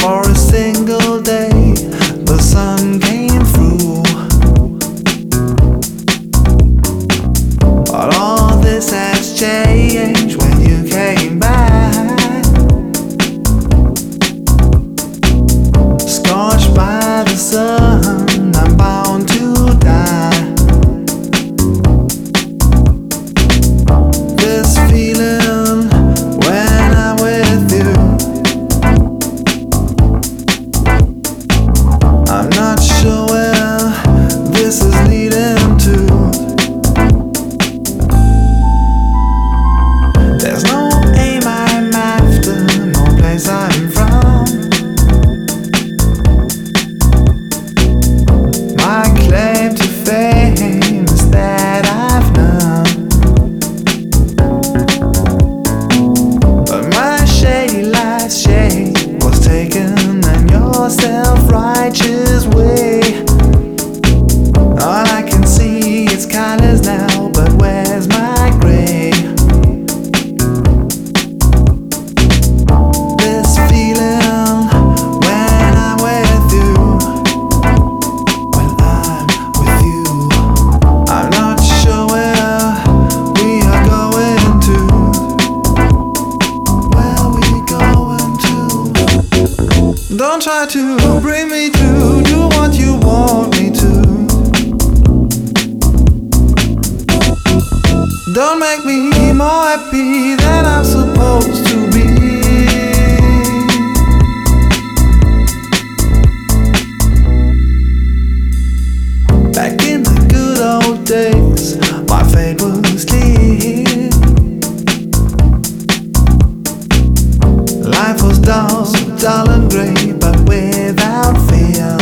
For a single day, the sun came through. But all this has changed when you came back. Scorched by the sun, I'm bound to die. This feeling when I'm with you, I'm not sure where this is leading to. There's no aim I'm after, no place I'm from. My claim to fame is that I've none. But my shady life's shade was taken in your self-righteous way. All I can see is colors now, but where's my gray? This feeling when I'm with you, when I'm with you, I'm not sure where we are going to. Where we going to? Don't try to bring me to do what you want me to. Don't make me more happy than I'm supposed to be. Back in the good old days, my fate was clear. Life was dull, dull and grey, but without fear.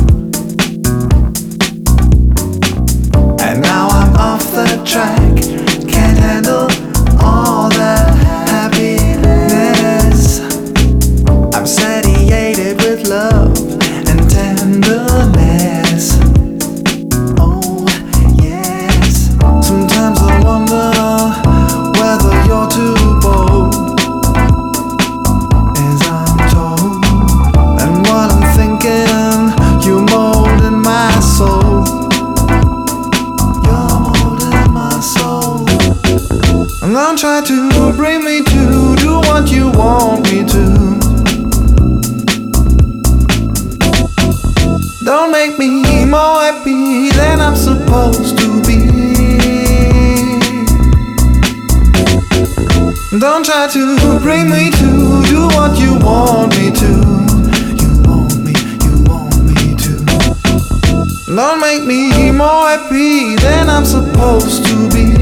And now I'm off the track, can't handle all that happiness. I'm satiated with love and tenderness. Oh yes. Sometimes I wonder whether you're too bold, as I'm told. And what I'm thinking, you mold in my soul. You're molding my soul. And don't try to bring me to do what you want me to. Don't make me more happy than I'm supposed to be. Don't try to bring me to do what you want me to. You want me to. Don't make me more happy than I'm supposed to be.